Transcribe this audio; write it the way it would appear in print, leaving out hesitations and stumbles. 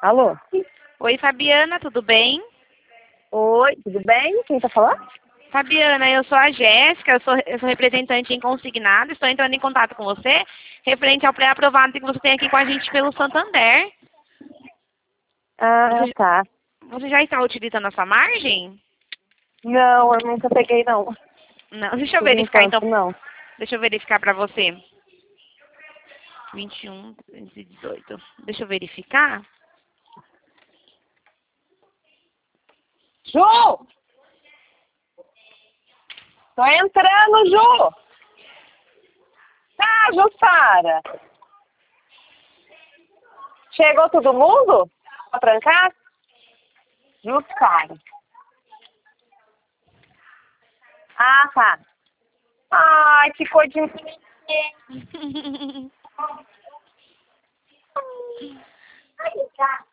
Alô? Oi, Fabiana, tudo bem? Oi, tudo bem? Quem tá falando? Fabiana, eu sou a Jéssica, eu sou representante em consignado, estou entrando em contato com você referente ao pré-aprovado que você tem aqui com a gente pelo Santander. Ah, Você, tá. você já está utilizando a sua margem? Não, eu nunca peguei, não. Não, deixa eu Por verificar então, enquanto, não. deixa eu verificar para você. 21, 218. Deixa eu verificar. Ju! Tô entrando, Ju! Tá, Jussara! Chegou todo mundo? Pra trancar? Jussara. Ah, tá. Ai, que cor de... Ai, tá.